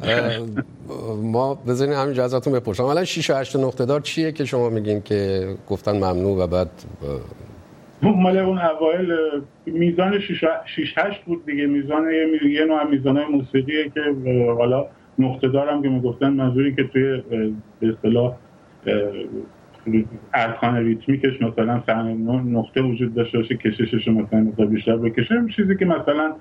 ما بذارین همینجا ازتون بپرسم الان 6 و 8 نقطه دار چیه که شما میگین که گفتن ممنوع و بعد مال اون اوایل میزان 6 8 بود دیگه، میزان یه نوع میزانای موسیقیه که حالا نقطه دارم که میگفتن منظوری که توی به اصطلاح ارکان ریتمیکش مثلا نقطه وجود داشته باشه، کششش مثلا بیشتر بکشه، چیزی که مثلا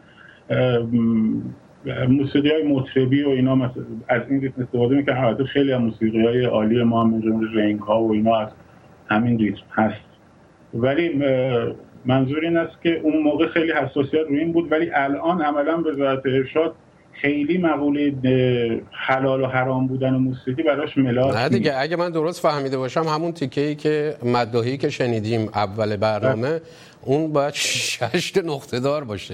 موسیقی‌های مطربی و اینا مثلا از این ریتم استفاده میکنن. البته خیلی از موسیقی‌های عالی ما هم رنگ‌ها و اینا از همین ریتم هست، ولی منظور این است که اون موقع خیلی حساسیت روی این بود، ولی الان عملاً وزارت ارشاد خیلی مقوله حلال و حرام بودن موسیقی براش ملاک نه دیگه. اگه من درست فهمیده باشم همون تیکه‌ای که مداحی که شنیدیم اول برنامه اون باید 6 نقطه دار باشه.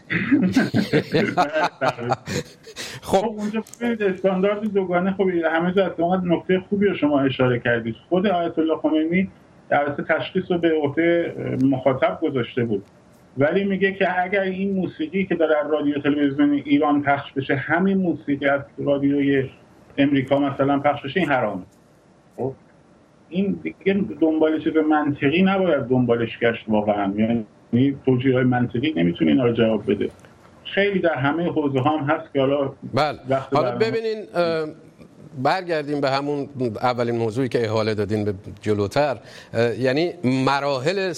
خب اونجا ببینید استاندارد دوگانه خوبی همه جا اصلا نکته خوبی رو شما اشاره کردید. خود آیت الله خمینی در واقع تشخیص رو به عهده مخاطب گذاشته بود، ولی میگه که اگر این موسیقی که در رادیو تلویزیون ایران پخش بشه همین موسیقی از رادیوی امریکا مثلا پخش بشه این حرامه. خب این دیگه دنبال چیز منطقی نباید دنبالش گشت واقعا، یعنی توجیه‌های منطقی نمیتونه اینا رو جواب بده. خیلی در همه حوزه ها هم هست که حالا حالا ببینین برگردیم به همون اولین موضوعی که احاله دادین به جلوتر، یعنی مراحل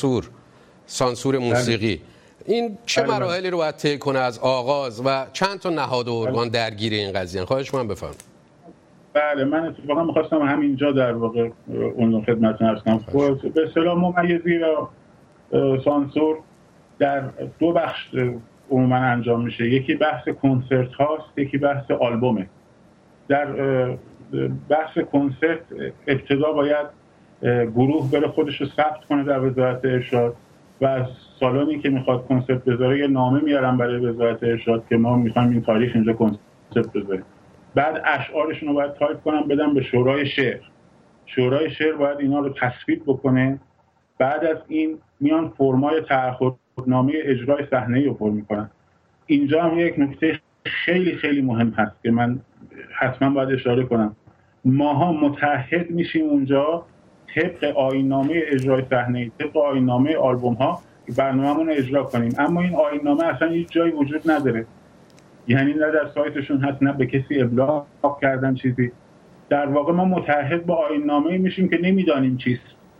سانسور موسیقی. این چه مراحلی رو باید طی کنه از آغاز و چند تا نهاد و ارگان درگیر این قضیه؟ خواهش من بفرمایید. بله من اتفاقا می‌خواستم همینجا در واقع اون خدمتتون عرض کنم. به اصطلاح ممیزی و سانسور در دو بخش عموما انجام میشه، یکی بحث کنسرت هاست، یکی بحث آلبومه. در بحث کنسرت ابتدا باید گروه بره خودش رو ثبت کنه در وزارت ارشاد و از سالونی که میخواد کنسرت بذاره یه نامه میارن برای وزارت ارشاد که ما میخوایم این تاریخ اینجا کنسرت بذاریم. بعد اشعارشون رو باید تایپ کنن بدن به شورای شعر. شورای شعر باید اینا رو تصویب بکنه. بعد از این میان فرمای تعهدنامه اجرای صحنه‌ای رو پر میکنن. اینجا هم یک نکته خیلی خیلی مهم هست که من حتما باید اشاره کنم. ماها متحد میشیم اونجا طبق آیین‌نامه اجرای صحنه‌ای، طبق آیین‌نامه آلبوم‌ها برنامه‌مون رو اجرا کنیم، اما این آیین‌نامه اصلا هیچ جایی وجود نداره، یعنی نه در سایتشون هست نه به کسی ابلاغ کردن چیزی. در واقع ما متحد با آیین‌نامه‌ای میشیم که نمیدانیم چیست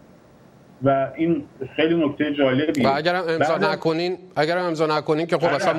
و این خیلی نکته جالبیه. و اگرم امضا نکنین که خب اصلا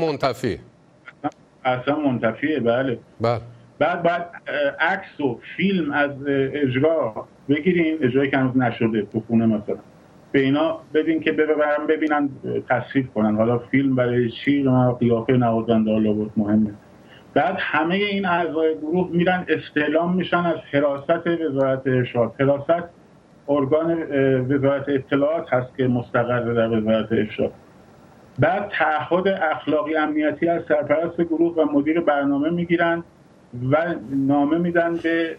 منتفیه. بله. بعد عکس و فیلم از اجرا بگیریم، اجرایی که هنوز نشده تو خونه مثلا به اینا بدین که ببینن تصویر کنن. حالا فیلم برای چی؟ قیافه نوازنده حالا بود مهمه. بعد همه این اعضای گروه میرن استعلام میشن از حراست وزارت ارشاد. حراست ارگان وزارت اطلاعات هست که مستقر در وزارت ارشاد. بعد تعهد اخلاقی امنیتی از سرپرست گروه و مدیر برنامه میگیرن و نامه میدن به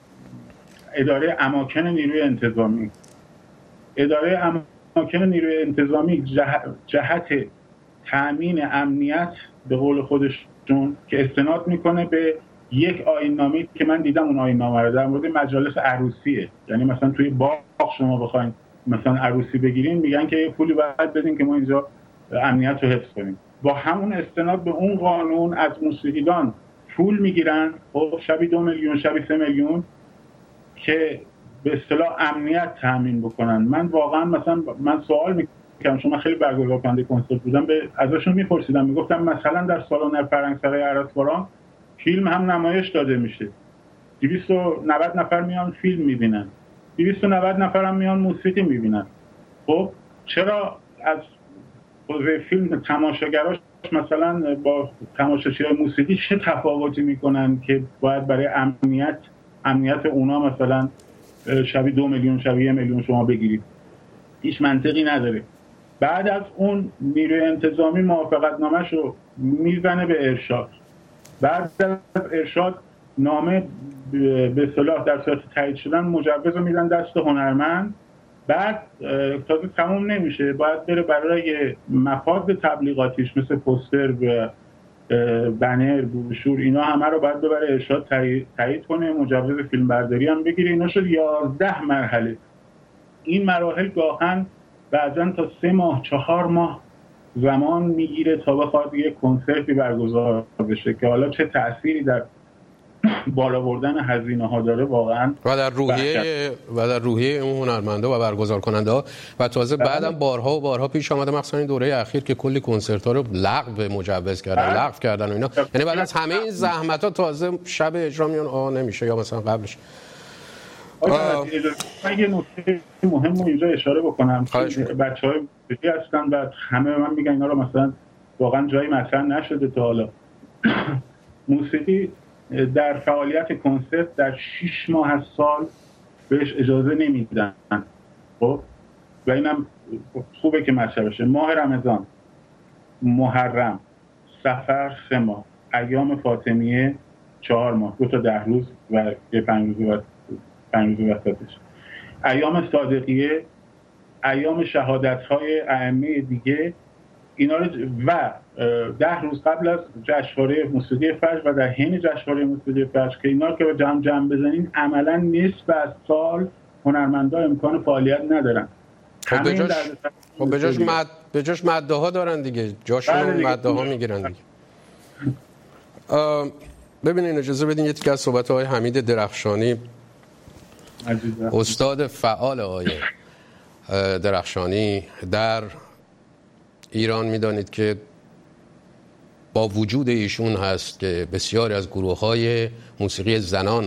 اداره اماکن نیروی انتظامی. اداره اماکن نیروی انتظامی جهت تأمین امنیت به قول خودشون که استناد میکنه به یک آیین‌نامه‌ای که من دیدم، اون آیین‌نامه رو در مورد مجالس عروسیه. یعنی مثلا توی باغ شما بخواید مثلا عروسی بگیرین میگن که یه پولی باید بدین که ما اینجا امنیت رو حفظ کنیم. با همون استناد به اون قانون از موسیقیدان پول میگیرن، خب شبی 2 میلیون شبی 3 میلیون که به اصطلاح امنیت تامین بکنن. من واقعا مثلا سوال میکنم، چون من خیلی برگزار کننده کنسرت بودم، ازشون میپرسیدم، میگفتم مثلا در سالن فرنگسرای عراسباران فیلم هم نمایش داده میشه، 290 نفر میان فیلم میبینن، 290 نفر هم میان موسیقی میبینن. خب چرا از حوزه فیلم تماشاگراش مثلا با تماشاچیای موسیقی چه تفاوتی میکنن که باید برای امنیت اونا مثلا شبی 2 میلیون شبی 1 میلیون شما بگیرید؟ هیچ منطقی نداره. بعد از اون نیروی انتظامی موافقت نامش رو میزنه به ارشاد. بعد از ارشاد نامه به اصطلاح در صورت تایید شدن مجوز رو میدن دست هنرمند. بعد تازه تموم نمیشه، باید بره برای مفاد تبلیغاتیش مثل پوستر و بنر، بروشور، اینا همه رو باید ببره ارشاد تایید کنه، مجوز فیلمبرداری هم بگیره. اینا شد 11 مرحله. این مراحل گاهن بعضا تا 3 ماه 4 ماه زمان میگیره تا بخواد یک کنسرتی برگزار بشه که حالا چه تأثیری در بالا بردن هزینه ها داره واقعا و در روحیه اون هنرمنده و برگزار کننده ها. و تازه بعدم بارها و بارها پیش آمده، مخصوصا این دوره اخیر، که کلی کنسرت ها رو مجوز کردن و اینا. یعنی بعد از همه این زحمت ها تازه شب اجرا میان نمیشه، یا مثلا قبلش. من یه نکته مهم رو اینجا اشاره بکنم. بچه‌های موسیقی هستن و همه من میگن اینا رو مثلا واقعا جایی مطرح نشده تا حالا. موسیقی در فعالیت کنسرت در 6 ماه از سال بهش اجازه نمیدن. خب و اینم خوبه که مطرح بشه. ماه رمضان، محرم، صفر 3 ماه، ایام فاطمیه 4 ماه، 2 تا 10 روز و یه 5 روز وسطش، ایام صادقیه، ایام شهادت‌های ائمه دیگه، اینا رو و 10 روز قبل از جشنواره موسیقی فجر و در حین جشنواره موسیقی فجر که اینا که جمع بزنین عملاً نصف از سال هنرمندا امکان فعالیت ندارن. خب به جاش مده ها دارن دیگه، جاشون مده ها میگیرن دیگه. ببینین اجازه بدین یه تیکه از صحبت های حمید درخشانی، استاد فعال آقای درخشانی در ایران، میدانید که با وجود ایشون هست که بسیاری از گروه‌های موسیقی زنان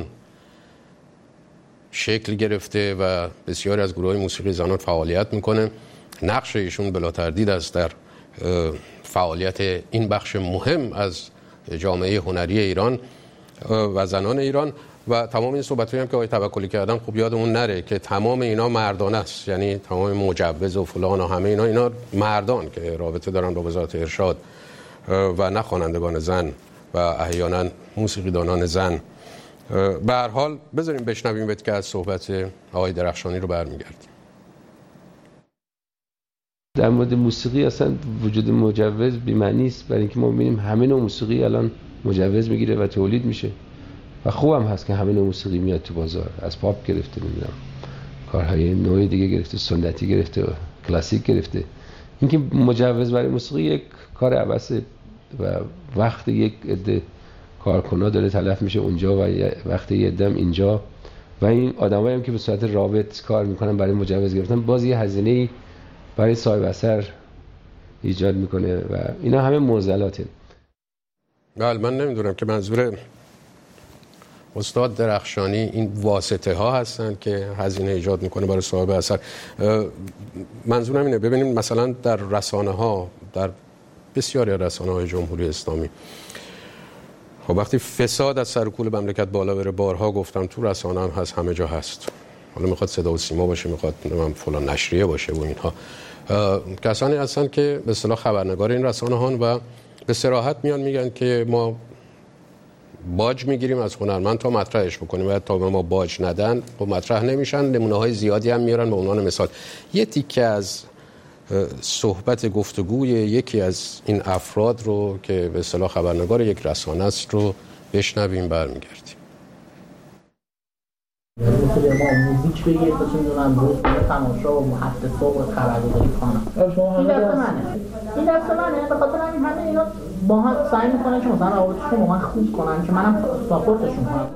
شکل گرفته و بسیاری از گروه‌های موسیقی زنان فعالیت میکنه. نقش ایشون بلا تردید است در فعالیت این بخش مهم از جامعه هنری ایران و زنان ایران. و تمام این صحبت‌هایی هم که آقای توکلی کردن خب یادمون نره که تمام اینا مردانه است، یعنی تمام مجوز و فلان و همه اینا مردان که رابطه دارن با وزارت ارشاد و نه خوانندگان زن و احیانا موسیقیدانان زن. به هر حال بذاریم بشنویم که از صحبت آقای درخشانی رو برمیگردیم. در مورد موسیقی اصلا وجود مجوز بی‌معنی است، برای اینکه ما می‌بینیم همه نوع موسیقی الان مجوز میگیره و تولید میشه و خوبم هست که همه نوع موسیقی میاد تو بازار، از پاپ گرفته نمیدونم کارهای نوع دیگه گرفته، سنتی گرفته، کلاسیک گرفته. اینکه مجوز برای موسیقی یک کار عبثه و وقت یک عده کارکنان داره تلف میشه اونجا و وقت یه عده اینجا و این آدمایی هم که به صورت رابط کار میکنن برای مجوز گرفتن باز یه هزینه‌ای برای صاحب اثر ایجاد میکنه و اینا همه معضلاته. بله من نمیدونم که منظور استاد درخشانی این واسطه ها هستن که هزینه ایجاد میکنه برای صاحب اثر. منظورم اینه ببینیم مثلا در رسانه ها، در بسیاری رسانه های جمهوری اسلامی، خب وقتی فساد از سر و کول مملکت بالا بره، بارها گفتم تو رسانه هم هست، همه جا هست، حالا میخواد صدا و سیما باشه، میخواد فلان نشریه باشه و اینها، کسانی هستن که به اصطلاح خبرنگار این رسانه ها و به صراحت میان میگن که ما باج میگیریم از هنرمند تا مطرحش بکنیم و تا به ما باج ندن و مطرح نمیشن. نمونه های زیادی هم میارن به عنوان مثال. یه تیکه از صحبت گفتگوی یکی از این افراد رو که به اصطلاح خبرنگار یک رسانه است رو بشنویم، برمیگردیم. ما موزیک بگیر تا چون دونم روز به تماشا و محدث و خبرگزاری کنم. این دست منه به خاطر همه اینا با هم سعی میکنن که مثلا آوردشون موقع خوب کنن که منم ساپورتشون کنم.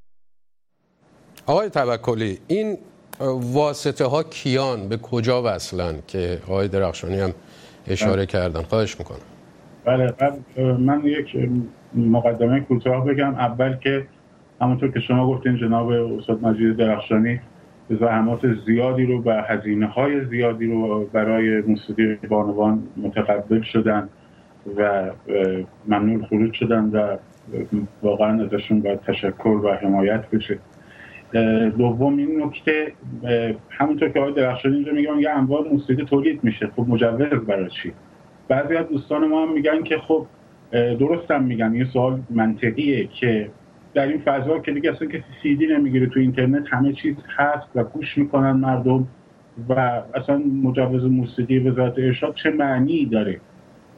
آقای توکلی، این واسطه ها کیان، به کجا وصلن که آقای درخشانی هم اشاره کردن؟ خواهش میکنم. بله من یک مقدمه کوتاه بگم. اول که همونطور که شما گفتین جناب استاد مجید درخشانی زحمات زیادی رو و هزینه‌های زیادی رو برای موسیقی بانوان متقبل شدن و ممنون خروج شدن و واقعا ازشون باید تشکر و حمایت بشه. دوم این نکته، همونطور که آقای درخشانی اینجا میگن یه انواع موسیقی تولید میشه، خب مجوز برای چی؟ بعضی از دوستان ما هم میگن که خب درست هم میگن، این سوال منطقیه که در این فضا که دیگه اصلا کسی CD نمیگیره، تو اینترنت همه چیز هست و گوش میکنن مردم و اصلا مجوز موسیقی وزارت ارشاد چه معنی داره؟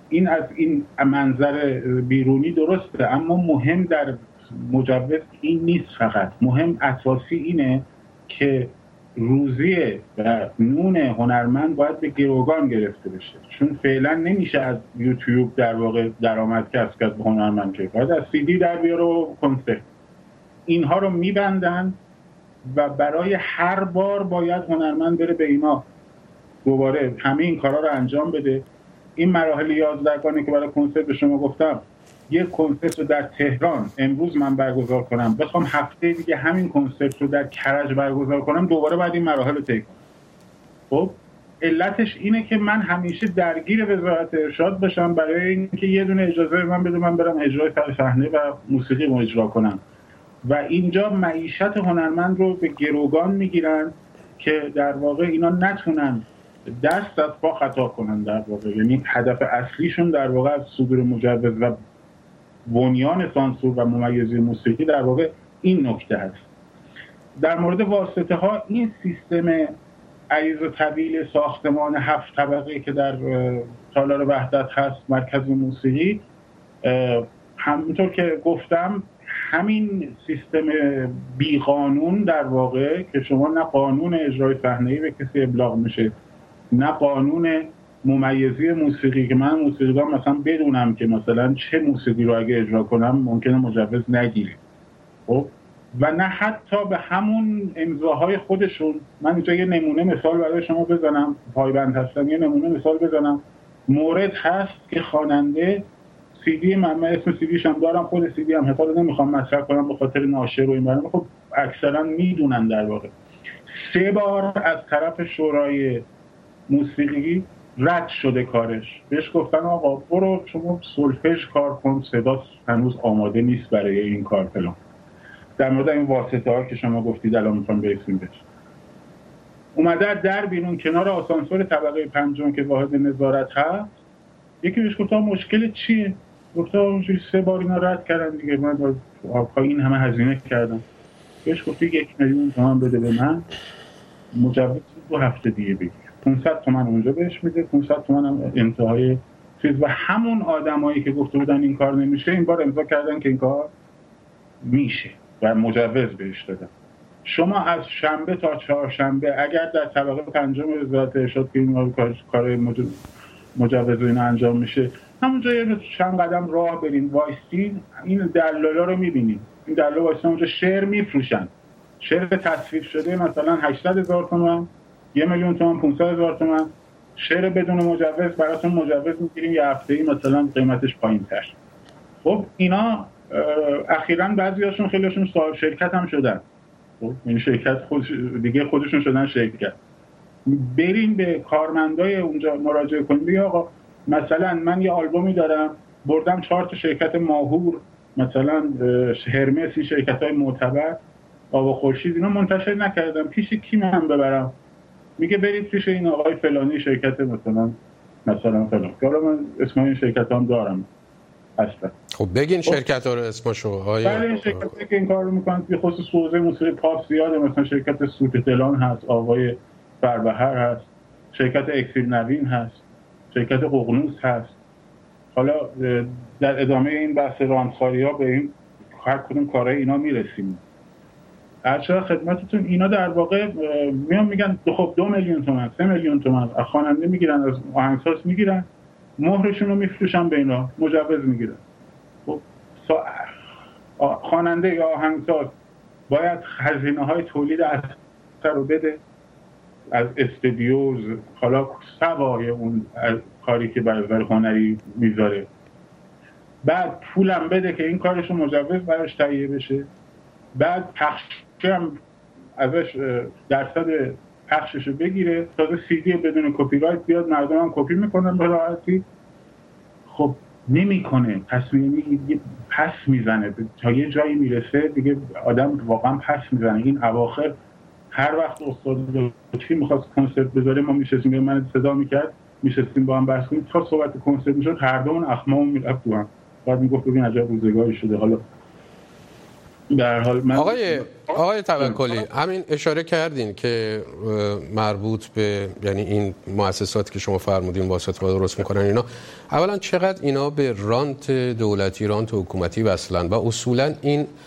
این از این منظر بیرونی درسته، اما مهم در مجوز این نیست. فقط مهم اساسی اینه که روزی و نون هنرمند باید به گروگان گرفته بشه، چون فعلا نمیشه از یوتیوب در واقع درآمد کسب کرد به هنرمند، که باید از CD در بیاره و کنسرت. اینها رو میبندن و برای هر بار باید هنرمند بره به اینا دوباره همه این کارا رو انجام بده. این مراحل 11 گانه که برای کنسرت به شما گفتم، یک کنسرت رو در تهران امروز من برگزار کنم، بخوام هفته دیگه همین کنسرت رو در کرج برگزار کنم، دوباره باید این مراحل رو طی کنم. خب علتش اینه که من همیشه درگیر وزارت ارشاد باشم برای اینکه یه دونه اجازه من بده من برم اجرای صحنه و موسیقی رو اجرا کنم، و اینجا معیشت هنرمند رو به گروگان میگیرن که در واقع اینا نتونن دست از پا خطا کنن. در واقع یعنی هدف اصلیشون در واقع از صدور مجوز و بنیان سانسور و ممیزی موسیقی در واقع این نکته هست. در مورد واسطه ها، این سیستم عریض و طویل ساختمان 7 طبقه که در تالار وحدت هست، مرکز موسیقی، همونطور که گفتم همین سیستم بیقانون در واقع که شما نه قانون اجرای صحنه‌ای به کسی ابلاغ میشه، نه قانون ممیزی موسیقی که من موسیقیدان مثلا بدونم که مثلا چه موسیقی رو اگه اجرا کنم ممکنه مجوز نگیره، خب، و نه حتی به همون امضاهای خودشون. من اینجا یه نمونه مثال برای شما بزنم، پایبند هستم، یه نمونه مثال بزنم. مورد هست که خواننده CD، من اسم CDش هم دارم، خود CD هم حالا نمیخوام مطرح کنم به خاطر ناشر و این برنامه، خب اکثرا میدونن در واقع 3 بار از طرف شورای موسیقی رد شده کارش. بهش گفتن آقا برو شما سولفژ کار کن، صدا هنوز آماده نیست برای این کار فلان. در مورد این واسطه ها که شما گفتید الان میخوام برسیم بهش، اومده در بیرون کنار آسانسور طبقه 5 که واحد نظارت هست، یکی بهش گفت مشکل چیه؟ گفت 3 بار اینا رد کردن دیگه، من این همه هزینه کردم. بهش گفت 1 میلیون تومان بده به من، مجوز 2 هفته دیگه بگیر، 500 تومان اونجا بهش میده، 500 تومان هم انتهای چیز. و همون آدمایی که گفته بودن این کار نمیشه این بار امضا کردن که این کار میشه و مجوز بهش دادن. شما از شنبه تا چهارشنبه اگر در طبقه 5 وزارت ارشاد که این کار مجوز اینا انجام میشه، همونجا یه چند قدم راه برین وایسین، این دلالا رو میبینین. این دلالا وایسن اونجا شعر میفروشن، شعر تصویب شده مثلا 800,000 تومان، 1 میلیون تومان، 500,000 تومان، شعر بدون مجوز براتون مجوز میگیریم یه هفته‌ای مثلا قیمتش پایین‌تر. خب اینا اخیراً بعضیاشون خیلیشون صاحب شرکت هم شدن. خب این شرکت خودشون شدن شرکت. بریم به کارمندای اونجا مراجعه کنیم، بگید آقا مثلا من یه آلبومی دارم، بردم 4 تا شرکت ماهور، مثلا هرمس، شرکت‌های معتبر، آب و خورشید، اینا منتشر نکردم، پیش کی من ببرم؟ میگه برید پیش این آقای فلانی شرکت مثلا فلان. حالا من اسم این شرکت هم دارم اصلا. خب بگین شرکت ها رو اسمشو. بله این شرکتی که این کار رو میکنن به خصوص حوزه موسیقی پاپ زیاده، مثلا شرکت سوت دلان هست، آقای فربهر هست، شرکت اکسیر نوین هست، شرکت ققنوس هست. حالا در ادامه این بحث رانتخاری‌ها به این هر کدوم کارهای اینا میرسیم. ارشد خدمتتون اینا در واقع میان میگن خب 2 میلیون تومان، 3 میلیون تومان از خواننده میگیرن، از آهنگساز میگیرن، مهرشون رو میفروشن به اینا، مجوز میگیرن. خب خواننده یا آهنگساز باید هزینه‌های تولید اثر رو بده از استودیوز، حالا سوای اون کاری که برای هنری میذاره، بعد پولم بده که این کارشو مجوز براش تهیه بشه، بعد پخشم ازش درصد پخششو بگیره، تازه CD بدون کپی رایت بیاد مردم هم کپی میکنن به راحتی. خب نمیکنه، پس میزنه تا یه جایی میرسه دیگه آدم واقعا پس میزنه. این اواخر هر وقت استاد لطفی میخواست کنسرت بذاره ما میشستیم، من صدا میکرد میشستیم با هم بحث کنیم تا صحبت کنسرت میشد، هر دومون اخمامون میرفت تو هم. بعد میگفت ببین عجب روزگاری شده. حالا به هر حال من آقای توکلی همین اشاره کردین که مربوط به یعنی این مؤسساتی که شما فرمودین واسطه درست میکنن اینا، اولا چقدر اینا به رانت دولتی، رانت حکومتی وصلن و اصولا این